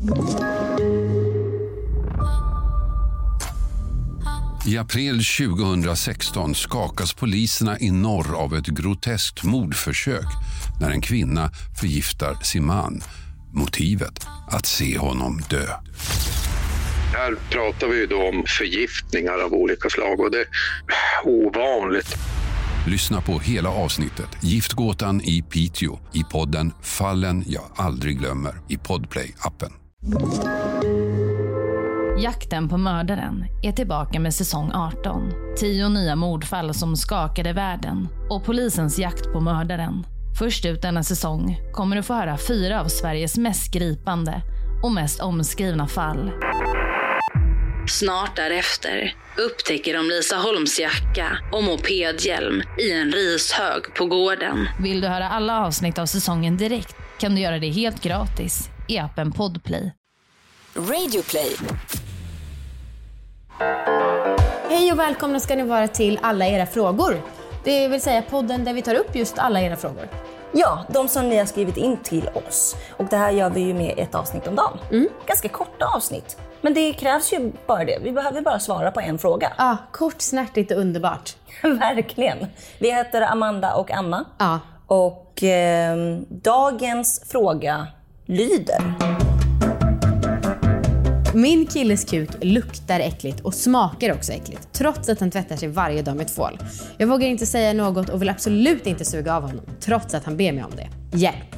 I april 2016 skakas poliserna i norr av ett groteskt mordförsök när en kvinna förgiftar sin man. Motivet att se honom dö. Här pratar vi då om förgiftningar av olika slag och det är ovanligt. Lyssna på hela avsnittet Giftgåtan i Piteå i podden Fallen jag aldrig glömmer i Podplay-appen. Jakten på mördaren är tillbaka med säsong 18. 10 nya mordfall som skakade världen och polisens jakt på mördaren. Först ut denna säsong kommer du få höra 4 av Sveriges mest gripande och mest omskrivna fall. Snart därefter upptäcker de Lisa Holms jacka och mopedhjälm i en rishög på gården. Vill du höra alla avsnitt av säsongen direkt kan du göra det helt gratis i appen Podplay. Radioplay. Hej och välkomna ska ni vara till Alla era frågor. Det vill säga podden där vi tar upp just alla era frågor. Ja, de som ni har skrivit in till oss. Och det här gör vi ju med ett avsnitt om dagen. Ganska korta avsnitt. Men det krävs ju bara det. Vi behöver bara svara på en fråga. Ja, kort, snärtigt och underbart. Verkligen. Vi heter Amanda och Anna. Ja. Och dagens fråga lyder: Min killes kuk luktar äckligt och smakar också äckligt, trots att han tvättar sig varje dag med tvål. Jag vågar inte säga något och vill absolut inte suga av honom, trots att han ber mig om det. Hjälp!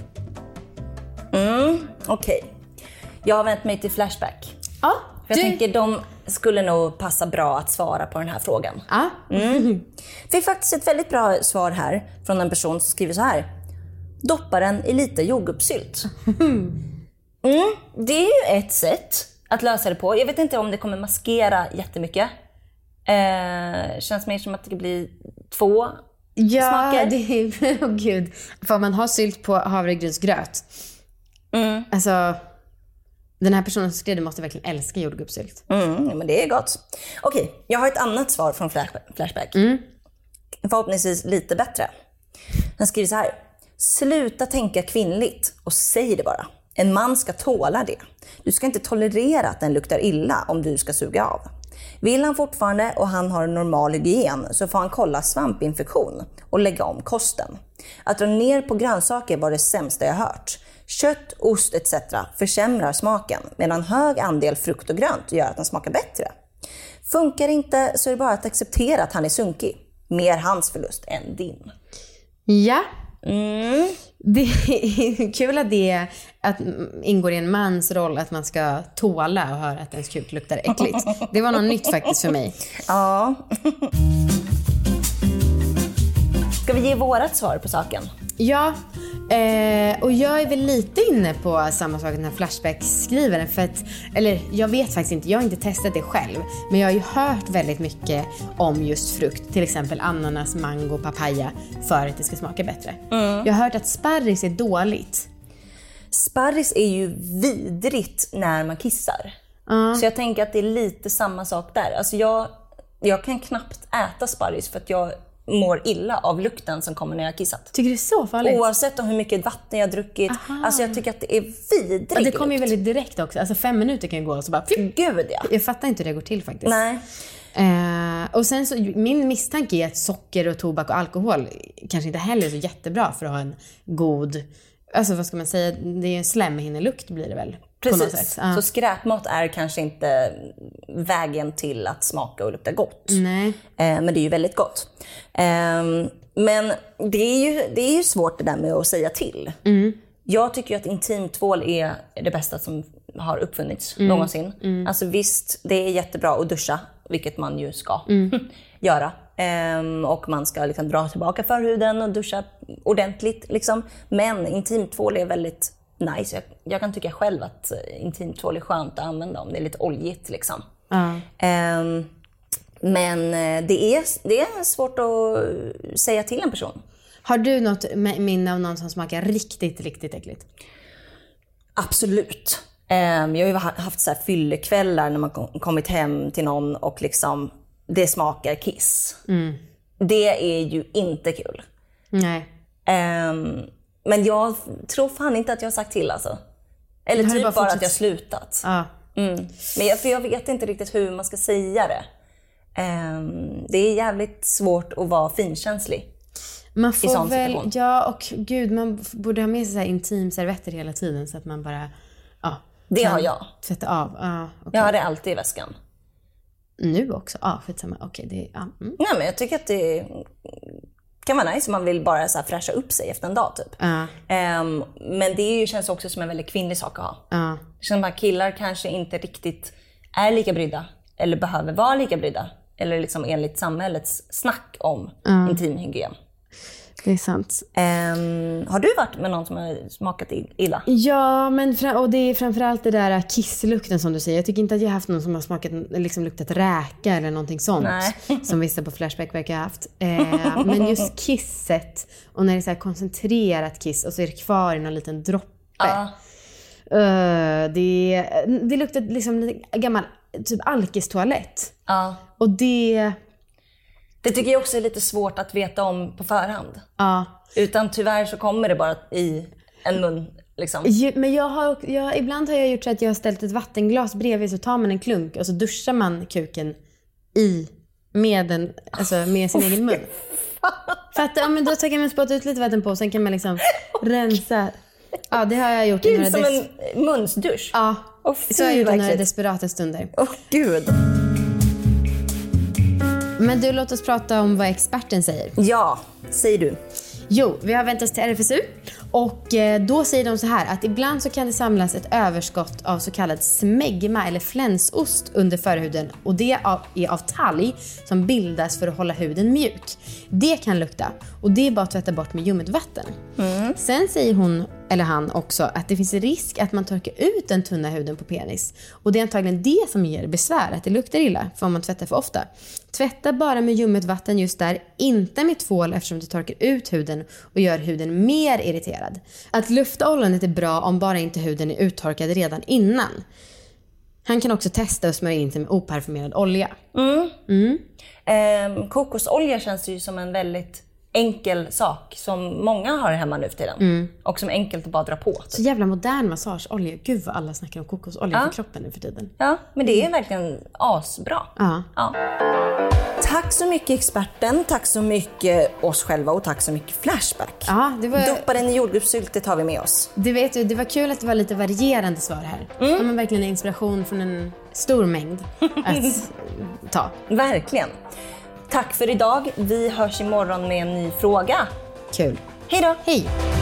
Okej. Jag har vänt mig till Flashback. Ja, För jag tänker de skulle nog passa bra att svara på den här frågan. Ja. Fick faktiskt ett väldigt bra svar här från en person som skriver så här: doppa den i lite jordgubbssylt. Det är ju ett sätt att lösa det på. Jag vet inte om det kommer maskera jättemycket. Känns mer som att det blir 2 smaker. Det är... gud. För man har sylt på havregrynsgröt. Alltså... Den här personen som skrev det måste verkligen älska jordgubbssylt. Ja, men det är gott. Okej, jag har ett annat svar från Flashback. Förhoppningsvis lite bättre. Han skriver så här: sluta tänka kvinnligt och säg det bara. En man ska tåla det. Du ska inte tolerera att den luktar illa om du ska suga av. Vill han fortfarande och han har en normal hygien så får han kolla svampinfektion och lägga om kosten. Att dra ner på grönsaker var det sämsta jag hört. Kött, ost etc. försämrar smaken medan hög andel frukt och grönt gör att den smakar bättre. Funkar inte så är det bara att acceptera att han är sunkig. Mer hans förlust än din. Ja. Det är kul att det att ingår i en mans roll att man ska tåla och höra att ens kuk luktar äckligt. Det var något nytt faktiskt för mig. Ja. Ska vi ge vårat svar på saken? Ja, och jag är väl lite inne på samma sak den här Flashback-skrivaren för att, eller jag vet faktiskt inte, jag har inte testat det själv, men jag har ju hört väldigt mycket om just frukt, till exempel ananas, mango, papaya, för att det ska smaka bättre. Jag har hört att sparris är dåligt. Sparris är ju vidrigt när man kissar. Så jag tänker att det är lite samma sak där. Alltså jag kan knappt äta sparris för att jag mår illa av lukten som kommer när jag har kissat. Tycker du det är så farligt? Oavsett om hur mycket vatten jag har druckit. Alltså jag tycker att det är vidrigt. Ja, det kommer ju väldigt direkt också. Alltså 5 minuter kan ju gå och så bara... Gud, ja. Jag fattar inte hur det går till faktiskt. Nej. Och sen så, min misstanke är att socker och tobak och alkohol kanske inte heller är så jättebra för att ha en god... Alltså vad ska man säga? Det är en slemhinnelukt blir det väl? Precis, så skräpmat är kanske inte vägen till att smaka och lukta gott. Nej. Men det är ju väldigt gott. Men det är ju svårt det där med att säga till. Jag tycker ju att intimtvål är det bästa som har uppfunnits någonsin. Alltså visst, det är jättebra att duscha, vilket man ju ska göra. Och man ska liksom dra tillbaka förhuden och duscha ordentligt. Liksom. Men intimtvål är väldigt nice. Jag kan tycka själv att intimtvål är skönt att använda om det är lite oljigt. Liksom. Men det är svårt att säga till en person. Har du något minne av någon som smakar riktigt, riktigt äckligt? Absolut. Jag har ju haft så här fyllekvällar när man kommit hem till någon och liksom det smakar kiss. Det är ju inte kul. Nej. Men jag tror fan inte att jag har sagt till alltså. Eller typ bara att jag slutat. Ja. Men jag vet inte riktigt hur man ska säga det. Det är jävligt svårt att vara finkänslig. Man får väl, ja, och gud, man borde ha med sig så här intimservetter hela tiden så att man bara, ja. Det har jag. Tvätta av, okay. Jag har det alltid i väskan. Nu också? Skitsamma. Okej, det Nej, men jag tycker att det kan vara nice om man vill bara så här fräscha upp sig efter en dag typ. Men det känns också som en väldigt kvinnlig sak att ha. Det känns som att killar kanske inte riktigt är lika brydda eller behöver vara lika brydda. Eller liksom enligt samhällets snack om intimhygien. Det är sant. Har du varit med någon som har smakat illa? Ja, men och det är framförallt det där kisslukten som du säger. Jag tycker inte att jag har haft någon som har smakat, liksom luktat räka eller någonting sånt. Som vissa på Flashback verkar ha haft. Men just kisset, och när det är så här koncentrerat kiss och så är det kvar i någon liten droppe. Det luktar liksom lite gammal typ alkistoalett. Och det tycker jag också är lite svårt att veta om på förhand. Utan tyvärr så kommer det bara i en mun liksom. Men ibland har jag gjort så att jag har ställt ett vattenglas bredvid, så tar man en klunk och så duschar man kuken med sin egen mun. För att men då kan man spotta ut lite vatten på och sen kan man liksom rensa. Ja, det har jag gjort. Gud, som en munsdusch. Ja, så har jag gjort några desperata stunder. Gud. Men du, låt oss prata om vad experten säger. Ja, säger du. Jo, vi har vänt oss till RFSU och då säger de så här att ibland så kan det samlas ett överskott av så kallad smegma eller flänsost under förhuden, och det är av talg som bildas för att hålla huden mjuk. Det kan lukta och det är bara att tvätta bort med ljummet vatten. Sen säger hon eller han också att det finns risk att man torkar ut den tunna huden på penis, och det är antagligen det som ger besvär, att det luktar illa för om man tvättar för ofta. Tvätta bara med ljummet vatten just där, inte med tvål, eftersom det torkar ut huden och gör huden mer irriterad. Att lufta ollonet är bra om bara inte huden är uttorkad redan innan. Han kan också testa att smörja in sig med oparfumerad olja. Kokosolja känns ju som en väldigt enkel sak som många har hemma nu för tiden. Och som är enkelt att bara dra på. Typ. Så jävla modern massageolja. Gud vad alla snackar om kokosolja för kroppen nu för tiden. Ja, men det är verkligen asbra. Ja. Tack så mycket experten, tack så mycket oss själva och tack så mycket Flashback. Doppa den i jordgubbssylt, det tar vi med oss. Du vet, det var kul att det var lite varierande svar här. Har man verkligen inspiration från en stor mängd att ta. Verkligen. Tack för idag. Vi hörs imorgon med en ny fråga. Kul. Hej då. Hej.